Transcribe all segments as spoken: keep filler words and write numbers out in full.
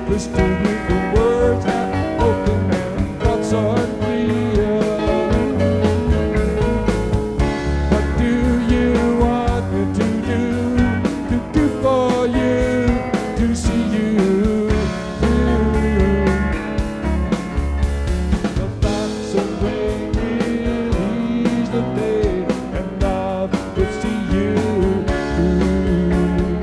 Listen with the words that open and thoughts unclear. What do you want me to do, to do for you, to see you through? The thoughts of rain will ease the day, and love will see you through.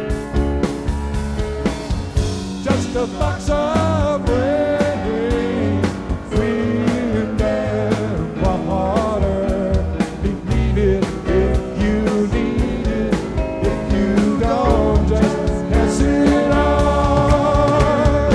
Just a box of rain, wind and water. Believe it if you need it. If you don't, just pass it on.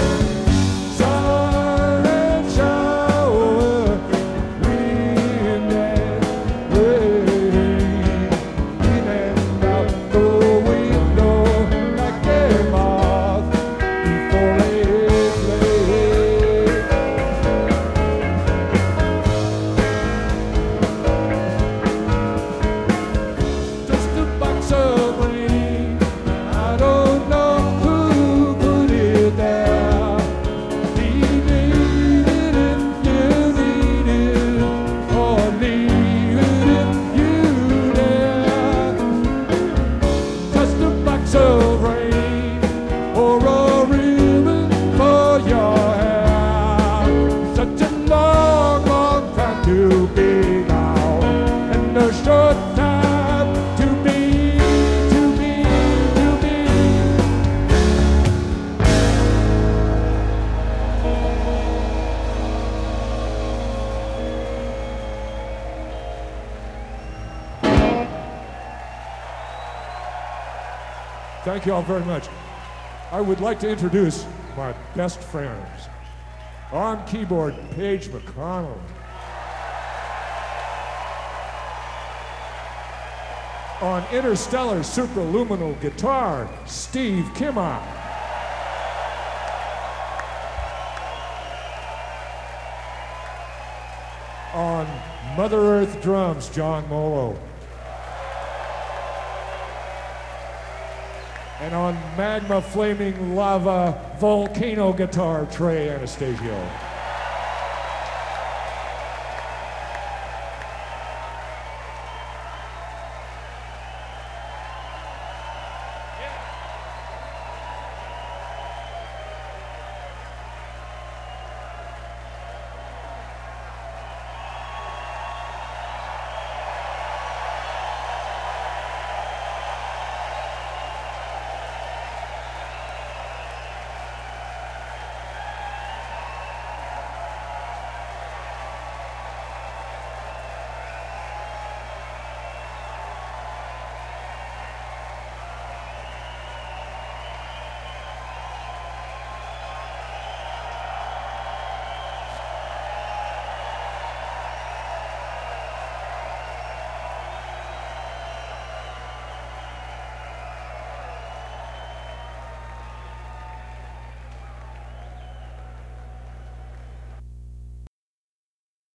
Sun and shower, wind and rain, in and out the window like a moth before it lays. Just a box of rain, I don't know who put it there. Leave it if you need it, or leave it if you dare. Just a box of rain, or a ribbon for your hair. Such a long, long time to be now, and a short time to be, to be, to be. Thank you all very much. I would like to introduce my best friends. On keyboard, Paige McConnell. On interstellar supraluminal guitar, Steve Kimmock. On Mother Earth drums, John Molo. And on Magma Flaming Lava Volcano guitar, Trey Anastasio.